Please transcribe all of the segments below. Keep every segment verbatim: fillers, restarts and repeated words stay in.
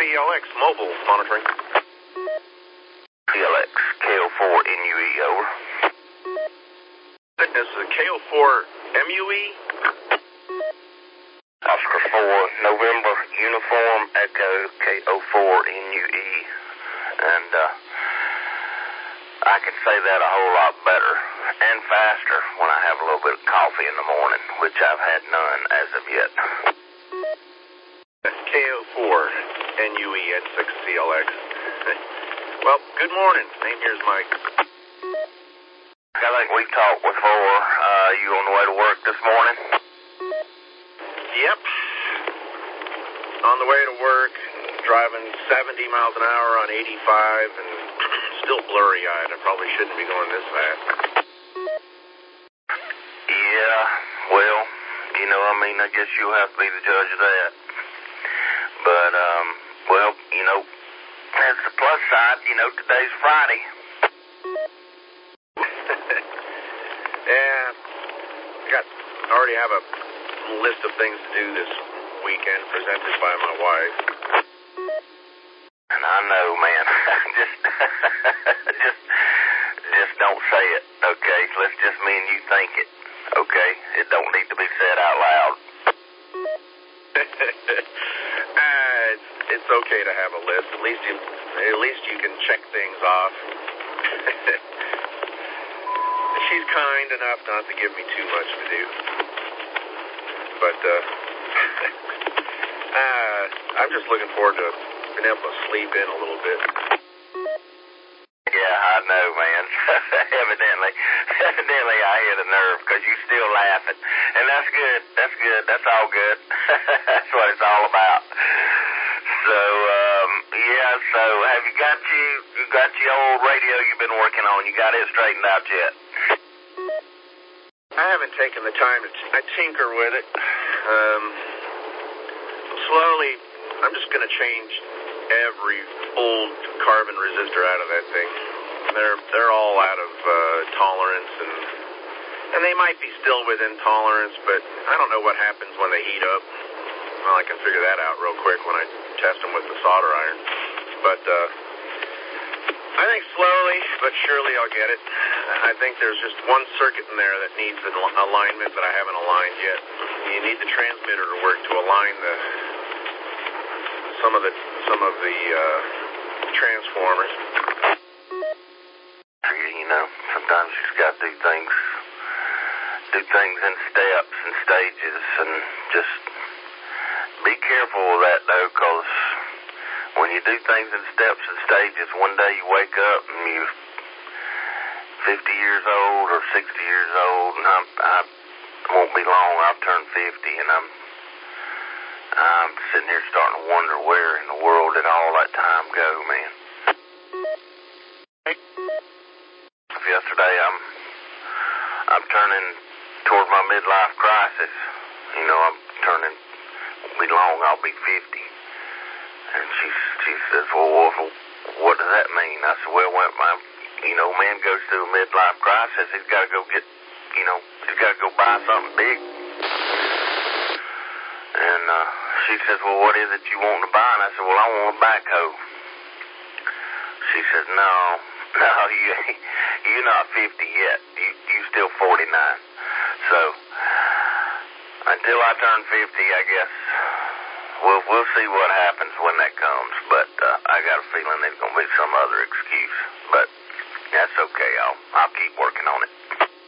L X mobile monitoring. C L X, K O four N U E, over. This is K O four M U E. Oscar four, November, Uniform, Echo, K O four N U E. And, uh, I can say that a whole lot better and faster when I have a little bit of coffee in the morning, which I've had none as of yet. K O four N U E at six C L X. Well, good morning. Name here's Mike. I think we've talked before. Uh, you on the way to work this morning? Yep. On the way to work, driving seventy miles an hour on eighty-five and still blurry-eyed. I probably shouldn't be going this fast. Yeah, well, you know, I mean, I guess you'll have to be the judge of that. But, um, well, you know, that's the plus side. You know, today's Friday. Yeah, I got, I already have a list of things to do this weekend presented by my wife. And I know, man. just, just, just don't say it, okay? Let's just me and you think it, okay? It don't need to be said out loud. uh, it's, it's okay to have a list. At least you, at least you can check things off. She's kind enough not to give me too much to do. But, uh, uh, I'm just looking forward to being able to sleep in a little bit. Yeah, I know, man. evidently, evidently I hear the nerve because you're still laughing. And that's good. That's good. That's all good. That's what it's all about. So, um, yeah, so have you got you, you got your old radio you've been working on? You got it straightened out yet? I haven't taken the time to t- I tinker with it. Um, slowly, I'm just going to change every old carbon resistor out of that thing. They're they're all out of uh, tolerance, and and they might be still within tolerance, but I don't know what happens when they heat up. Well, I can figure that out real quick when I test them with the solder iron. But uh, I think slowly but surely I'll get it. I think there's just one circuit in there that needs an al- alignment that I haven't aligned yet. You need the transmitter to work to align the some of the some of the uh, transformers. You know, sometimes you just got to do things, do things in steps and stages, and just be careful of that, though, because when you do things in steps and stages, one day you wake up and you're fifty years old or sixty years old, and I'm, I won't be long, I'll turn fifty, and I'm I'm sitting here starting to wonder where in the world did all that time go, man. Yesterday, I'm I'm turning toward my midlife crisis. You know, I'm turning, won't be long, I'll be fifty. And she she says, well, what, what does that mean? I said, well, when my, you know, man goes through a midlife crisis, he's got to go get, you know, he's got to go buy something big. And uh, she says, well, what is it you want to buy? And I said, well, I want a backhoe. She says, no, no, you, you're not fifty yet. You, you still forty-nine. So, until I turn fifty, I guess, we'll, we'll see what happens when that comes. But uh, I got a feeling there's going to be some other excuse. But that's okay. I'll, I'll keep working on it.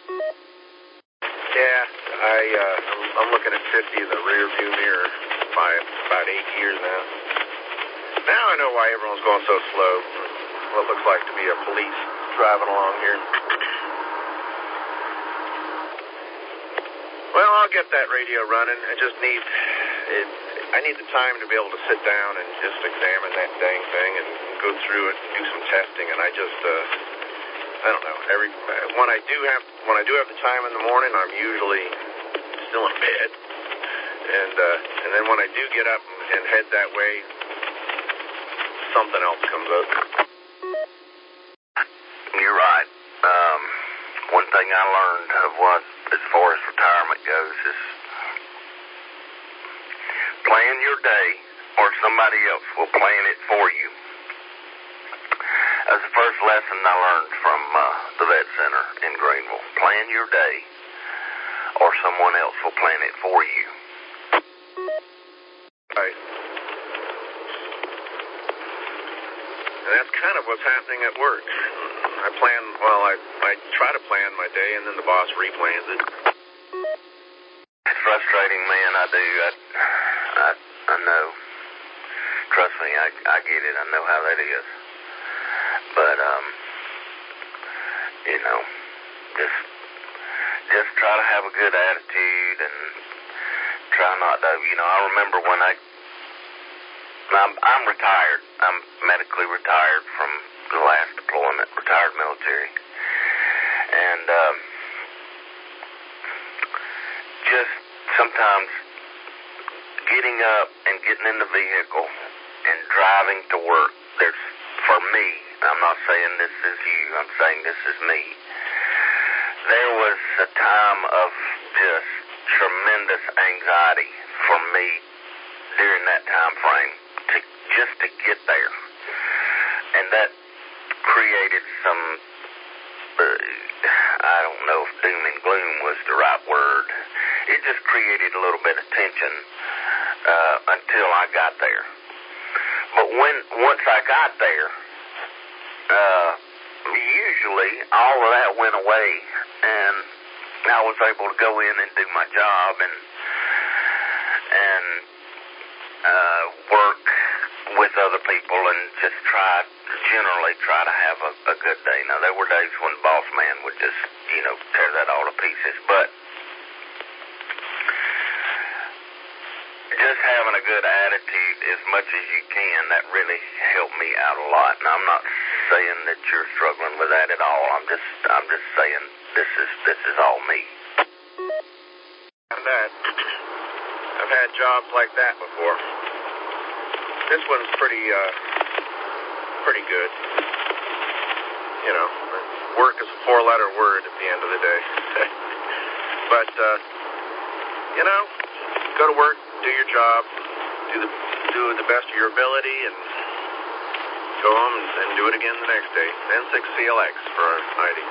Yeah, I, uh, I'm, I'm looking at fifty in the rear view mirror by about eight years now. Now I know why everyone's going so slow. What looks like to be a police driving along here. Well, I'll get that radio running. I just need it. I need the time to be able to sit down and just examine that dang thing and go through it and do some testing. And I just, uh, I don't know. Every when I do have when I do have the time in the morning, I'm usually still in bed. And uh, and then when I do get up and head that way, something else comes up. You're right. Um, one thing I learned of what, as far as retirement goes, is plan your day or somebody else will plan it for you. That's the first lesson I learned from uh, the vet center in Greenville. Plan your day, or someone else will plan it for you. Right. And that's kind of what's happening at work. I plan, well, I, I try to plan my day, and then the boss replans it. It's frustrating, man. I do. I, I, I know. Trust me, I, I get it. I know how that is. But, um, you know, just, just try to have a good attitude and try not to, you know, I remember when I, I'm, I'm retired. I'm medically retired from the last deployment, retired military. And, um, just sometimes getting up and getting in the vehicle and driving to work, there's, for me, I'm not saying this is you, I'm saying this is me, there was a time of just tremendous anxiety for me during that time frame, to just to get there. And that created some, uh, I don't know if doom and gloom was the right word. It just created a little bit of tension uh, until I got there. But when once I got there, uh, usually all of that went away, and I was able to go in and do my job and and uh, work with other people and just try, generally try to have a, a good day. Now, there were days when boss man would just, you know, tear that all to pieces, but just having a good attitude as much as you can, that really helped me out a lot. And I'm not saying that you're struggling with that at all. I'm just, I'm just saying this is, this is all me. And that, I've had jobs like that before. This one's pretty, uh, pretty good. You know, work is a four-letter word at the end of the day. But, uh, you know, go to work, do your job, do the do the best of your ability, and go home and, and do it again the next day. N six C L X for I D.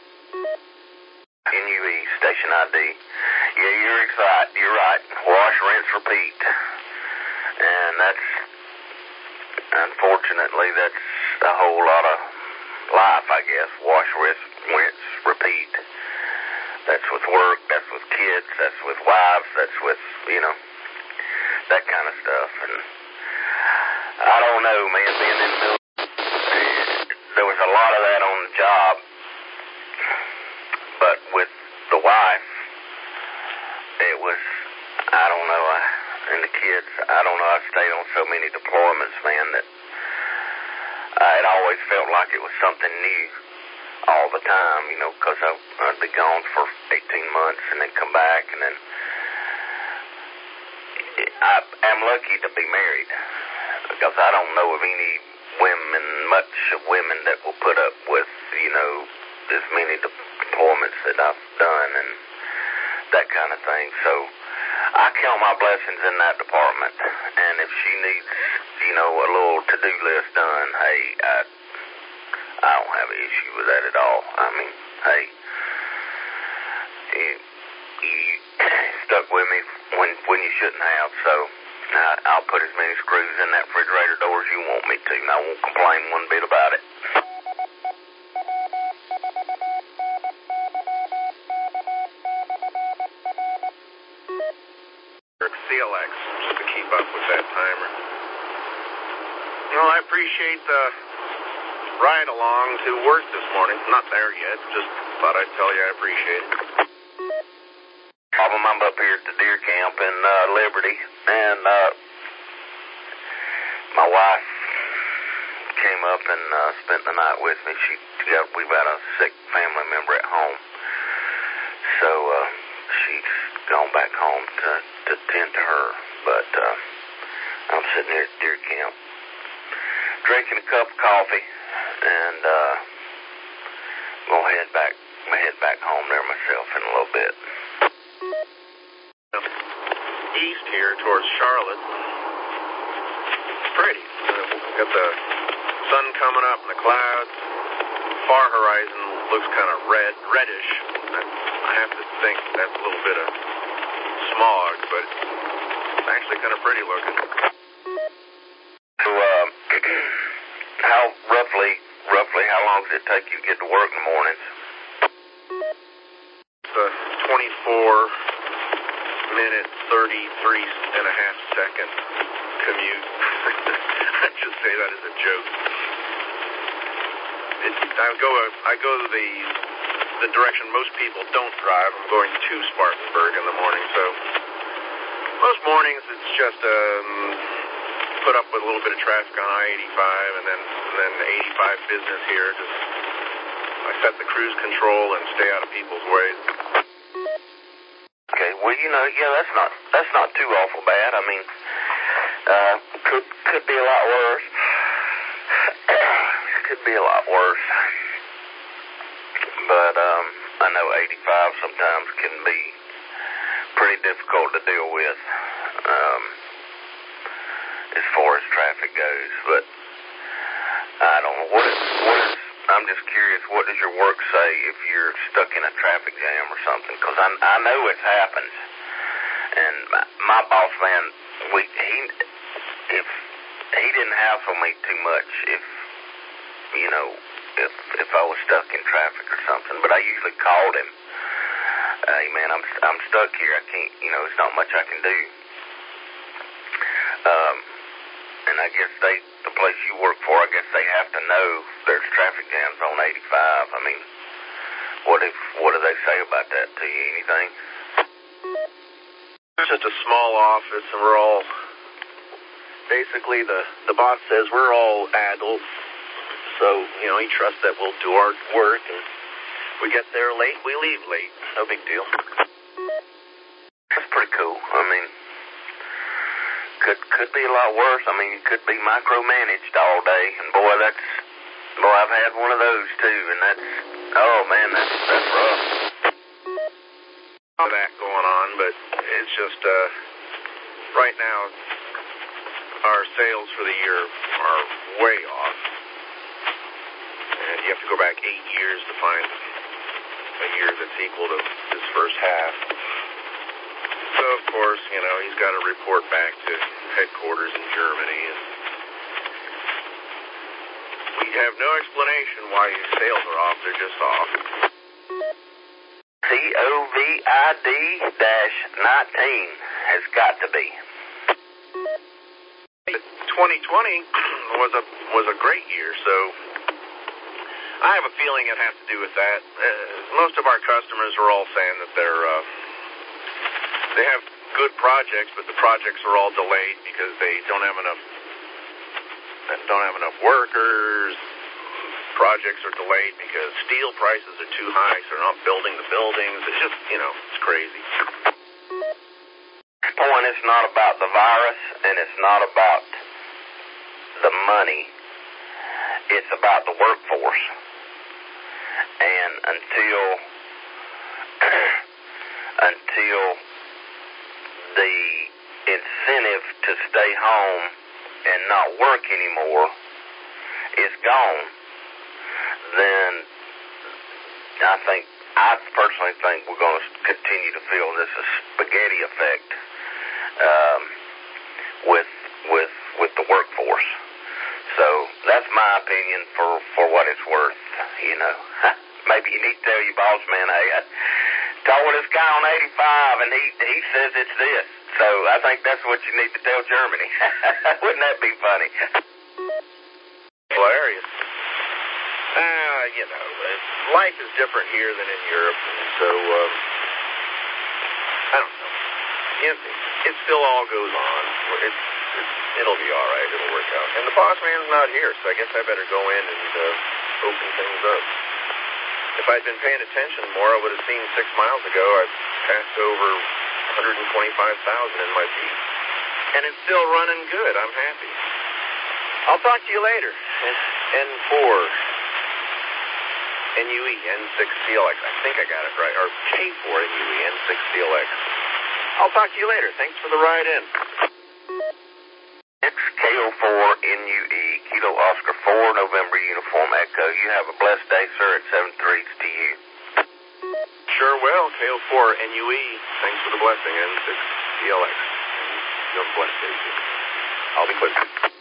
N U E, station I D. Yeah, you're right. You're right. Wash, rinse, repeat. And that's, unfortunately, that's a whole lot of life, I guess. Wash, rinse, rinse, repeat. That's with work, that's with kids, that's with wives, that's with, you know, that kind of stuff. And I don't know, man, being in the military, there was a lot of that on the job. But with the wife, it was, I don't know, I, and the kids, I don't know, I stayed on so many deployments, man, that I had always felt like it was something new all the time, you know, because I'd be gone for eighteen months and then come back, and then I am lucky to be married, because I don't know of any women, much of women that will put up with, you know, as many deployments that I've done and that kind of thing. So I count my blessings in that department, and if she needs, you know, a little to-do list done, hey, I I don't have an issue with that at all. I mean, hey, you, you stuck with me when when you shouldn't have, so I, I'll put as many screws in that refrigerator door as you want me to, and I won't complain one bit about it. C L X, just to keep up with that timer. Well, I appreciate the ride along to work this morning. Not there yet, just thought I'd tell you I appreciate it. Problem, I'm up here at the deer camp in uh, Liberty, and uh, my wife came up and uh, spent the night with me. She got, we've got a sick family member at home, so uh, she's gone back home to, to tend to her. But uh, I'm sitting here at deer camp, drinking a cup of coffee, and uh, gonna head back, head back home there myself in a little bit. East here towards Charlotte. Got the sun coming up in the clouds. Far horizon looks kind of red, reddish. I have to think that's a little bit of smog, but it's actually kind of pretty looking. So, uh, how roughly, roughly, how long does it take you to get to work in the mornings? It's a twenty-four minute, thirty-three and a half second commute. I just say that as a joke. It, I go, I go the the direction most people don't drive. I'm going to Spartanburg in the morning, so most mornings it's just um, put up with a little bit of traffic on I eighty-five, and then and then eighty-five business here. Just I set the cruise control and stay out of people's ways. Okay, well, you know, yeah, that's not that's not too awful bad. I mean, uh, could could be a lot worse. Could be a lot worse. But um, I know eighty-five sometimes can be pretty difficult to deal with um, as far as traffic goes. But I don't know what is what is. I'm just curious. What does your work say if you're stuck in a traffic jam or something? Because I I know it happens. And my, my boss man, we he if he didn't hassle me too much if. You know, if if I was stuck in traffic or something, but I usually called him. Hey man, I'm I'm stuck here. I can't. You know, there's not much I can do. Um, and I guess they, the place you work for, I guess they have to know there's traffic jams on eighty-five. I mean, what if what do they say about that to you? Anything? It's just a small office, and we're all basically the the boss says we're all adults. So, you know, he trusts that we'll do our work, and we get there late, we leave late. No big deal. That's pretty cool. I mean, could could be a lot worse. I mean, you could be micromanaged all day, and boy, that's, boy, I've had one of those too, and that's, oh man, that's, that's rough. That going on, but it's just, uh, right now, our sales for the year are way off. And you have to go back eight years to find a year that's equal to this first half. So, of course, you know, he's got to report back to headquarters in Germany. And we have no explanation why his sales are off. They're just off. C O V I D nineteen has got to be. twenty twenty was a was a great year, so I have a feeling it has to do with that. Uh, most of our customers are all saying that they're uh, they have good projects, but the projects are all delayed because they don't have enough don't have enough workers. Projects are delayed because steel prices are too high, so they're not building the buildings. It's just, you know, it's crazy. The point is not about the virus, and it's not about the money. It's about the workforce. And until until the incentive to stay home and not work anymore is gone, then I think, I personally think we're going to continue to feel this spaghetti effect um, with with with the workforce. So that's my opinion for, for what it's worth, you know. Maybe you need to tell your boss man, hey, I talked with this guy on eighty-five, and he, he says it's this. So I think that's what you need to tell Germany. Wouldn't that be funny? Hilarious. Uh, you know, life is different here than in Europe, so, um, I don't know. It, it still all goes on. It's, it's, it'll be all right. It'll work out. And the boss man's not here, so I guess I better go in and uh, open things up. If I'd been paying attention more, I would have seen six miles ago I passed over one hundred twenty-five thousand in my Jeep. And it's still running good. I'm happy. I'll talk to you later. N four. N U E, N six C L X. I think I got it right. Or K four N U E, N six C L X. I'll talk to you later. Thanks for the ride in. It's K O four N U E, Kilo Oscar four, November Uniform Echo. You have a blessed day, sir, at seven three to you. Sure will. K O four N U E, thanks for the blessing, N six D L X. You have a blessed day, too. I'll be clear.